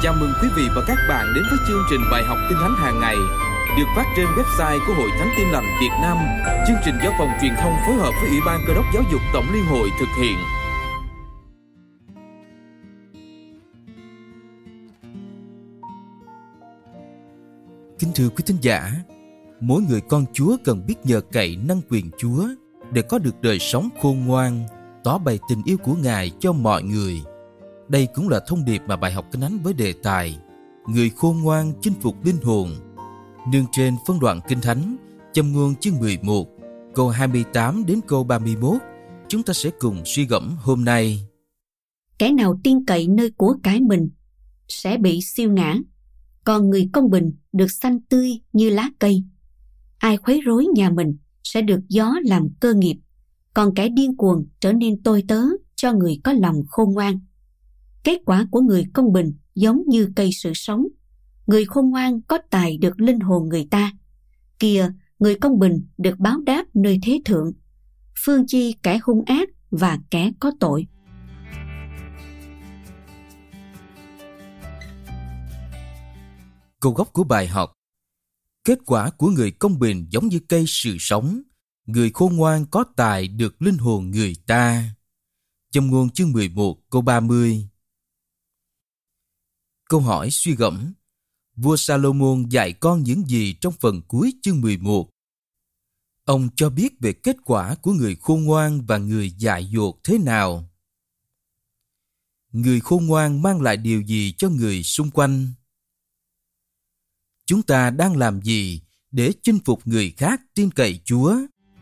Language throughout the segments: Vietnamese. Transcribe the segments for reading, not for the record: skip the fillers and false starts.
Chào mừng quý vị và các bạn đến với chương trình bài học Kinh Thánh hàng ngày được phát trên website của Hội Thánh Tin Lành Việt Nam. Chương trình do Phòng Truyền thông phối hợp với Ủy ban Cơ đốc Giáo dục Tổng Liên hội thực hiện. Kính thưa quý thính giả, mỗi người con Chúa cần biết nhờ cậy năng quyền Chúa để có được đời sống khôn ngoan, tỏ bày tình yêu của Ngài cho mọi người. Đây cũng là thông điệp mà bài học Kinh Thánh với đề tài Người khôn ngoan chinh phục linh hồn, nương trên phân đoạn Kinh Thánh Châm ngôn chương 11, câu 28 đến câu 31. Chúng ta sẽ cùng suy gẫm hôm nay. Kẻ nào tin cậy nơi của cải mình sẽ bị siêu ngã, còn người công bình được xanh tươi như lá cây. Ai khuấy rối nhà mình sẽ được gió làm cơ nghiệp, còn kẻ điên cuồng trở nên tôi tớ cho người có lòng khôn ngoan. Kết quả của người công bình giống như cây sự sống. Người khôn ngoan có tài được linh hồn người ta. Kìa, người công bình được báo đáp nơi thế thượng. Phương chi kẻ hung ác và kẻ có tội. Câu gốc của bài học: kết quả của người công bình giống như cây sự sống. Người khôn ngoan có tài được linh hồn người ta. Châm ngôn chương 11 câu 30. Câu hỏi suy gẫm: vua Salomon dạy con những gì trong phần cuối chương 11? Ông cho biết về kết quả của người khôn ngoan và người dại dột thế nào? Người khôn ngoan mang lại điều gì cho người xung quanh? Chúng ta đang làm gì để chinh phục người khác tin cậy Chúa?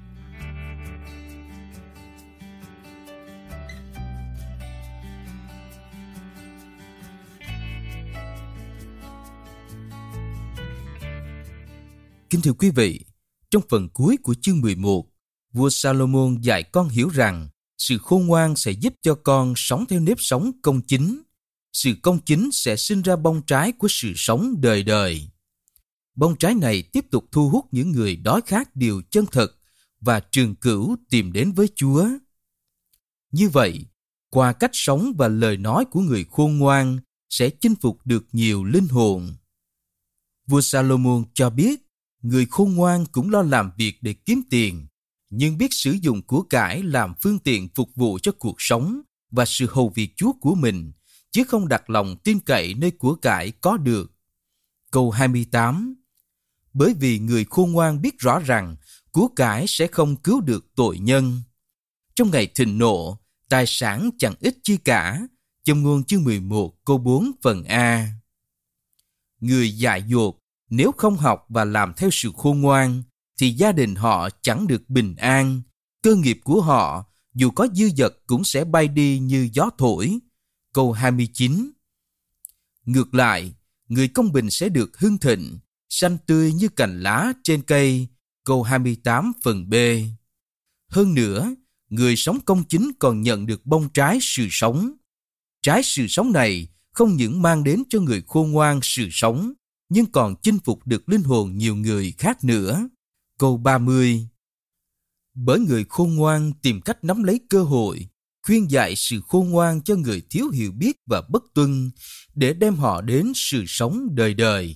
Kính thưa quý vị, trong phần cuối của chương 11, vua Salomon dạy con hiểu rằng sự khôn ngoan sẽ giúp cho con sống theo nếp sống công chính. Sự công chính sẽ sinh ra bông trái của sự sống đời đời. Bông trái này tiếp tục thu hút những người đói khát điều chân thật và trường cửu tìm đến với Chúa. Như vậy, qua cách sống và lời nói của người khôn ngoan sẽ chinh phục được nhiều linh hồn. Vua Salomon cho biết, người khôn ngoan cũng lo làm việc để kiếm tiền, nhưng biết sử dụng của cải làm phương tiện phục vụ cho cuộc sống và sự hầu việc Chúa của mình, chứ không đặt lòng tin cậy nơi của cải có được. Câu 28. Bởi vì người khôn ngoan biết rõ rằng của cải sẽ không cứu được tội nhân. Trong ngày thịnh nộ, tài sản chẳng ích chi cả. Châm ngôn chương 11 câu 4 phần A. Người dại dột nếu không học và làm theo sự khôn ngoan, thì gia đình họ chẳng được bình an. Cơ nghiệp của họ, dù có dư dật cũng sẽ bay đi như gió thổi. Câu 29. Ngược lại, người công bình sẽ được hưng thịnh, xanh tươi như cành lá trên cây. Câu 28 phần B. Hơn nữa, người sống công chính còn nhận được bông trái sự sống. Trái sự sống này không những mang đến cho người khôn ngoan sự sống, nhưng còn chinh phục được linh hồn nhiều người khác nữa. Câu 30. Bởi người khôn ngoan tìm cách nắm lấy cơ hội, khuyên dạy sự khôn ngoan cho người thiếu hiểu biết và bất tuân, để đem họ đến sự sống đời đời.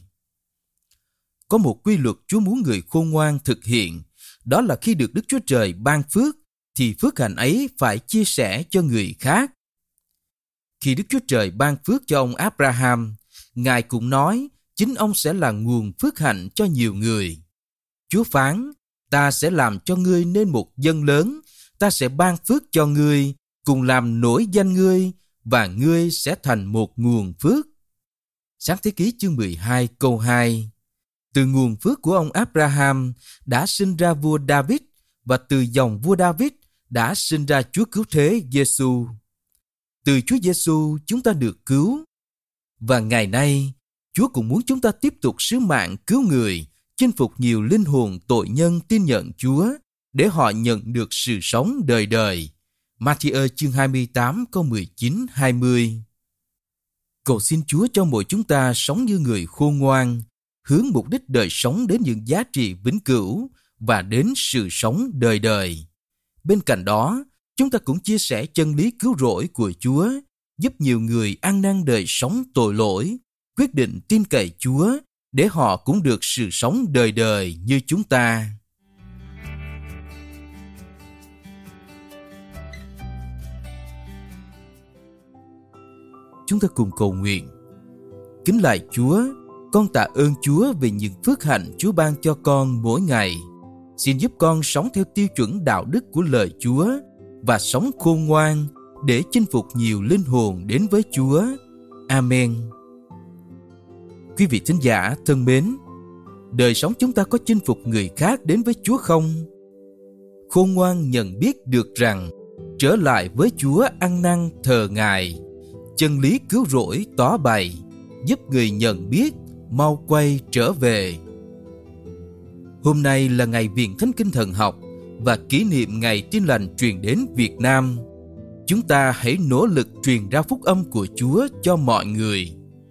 Có một quy luật Chúa muốn người khôn ngoan thực hiện, đó là khi được Đức Chúa Trời ban phước, thì phước hạnh ấy phải chia sẻ cho người khác. Khi Đức Chúa Trời ban phước cho ông Abraham, Ngài cũng nói chính ông sẽ là nguồn phước hạnh cho nhiều người. Chúa phán, ta sẽ làm cho ngươi nên một dân lớn, ta sẽ ban phước cho ngươi, cùng làm nổi danh ngươi, và ngươi sẽ thành một nguồn phước. Sáng thế ký chương 12 câu 2. Từ nguồn phước của ông Abraham đã sinh ra vua David, và từ dòng vua David đã sinh ra Chúa Cứu Thế Giêsu. Từ Chúa Giêsu chúng ta được cứu, và ngày nay Chúa cũng muốn chúng ta tiếp tục sứ mạng cứu người, chinh phục nhiều linh hồn tội nhân tin nhận Chúa, để họ nhận được sự sống đời đời. Ma-thi-ơ chương 28 câu 19-20. Cầu xin Chúa cho mỗi chúng ta sống như người khôn ngoan, hướng mục đích đời sống đến những giá trị vĩnh cửu và đến sự sống đời đời. Bên cạnh đó, chúng ta cũng chia sẻ chân lý cứu rỗi của Chúa, giúp nhiều người ăn năn đời sống tội lỗi quyết định tin cậy Chúa để họ cũng được sự sống đời đời như chúng ta. Chúng ta cùng cầu nguyện. Kính lạy Chúa, con tạ ơn Chúa về những phước hạnh Chúa ban cho con mỗi ngày. Xin giúp con sống theo tiêu chuẩn đạo đức của lời Chúa và sống khôn ngoan để chinh phục nhiều linh hồn đến với Chúa. Amen. Quý vị thính giả thân mến, đời sống chúng ta có chinh phục người khác đến với Chúa không? Khôn ngoan nhận biết được rằng trở lại với Chúa ăn năn thờ Ngài, chân lý cứu rỗi tỏ bày, giúp người nhận biết mau quay trở về. Hôm nay là ngày Viện Thánh Kinh Thần Học và kỷ niệm Ngày Tin Lành truyền đến Việt Nam. Chúng ta hãy nỗ lực truyền ra phúc âm của Chúa cho mọi người.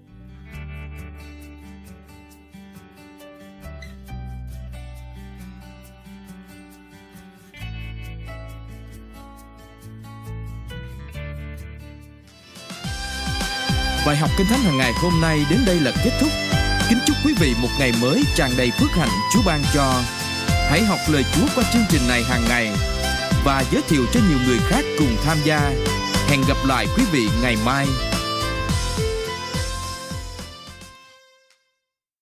Bài học Kinh Thánh hàng ngày hôm nay đến đây là kết thúc. Kính chúc quý vị một ngày mới tràn đầy phước hạnh Chúa ban cho. Hãy học lời Chúa qua chương trình này hàng ngày và giới thiệu cho nhiều người khác cùng tham gia. Hẹn gặp lại quý vị ngày mai.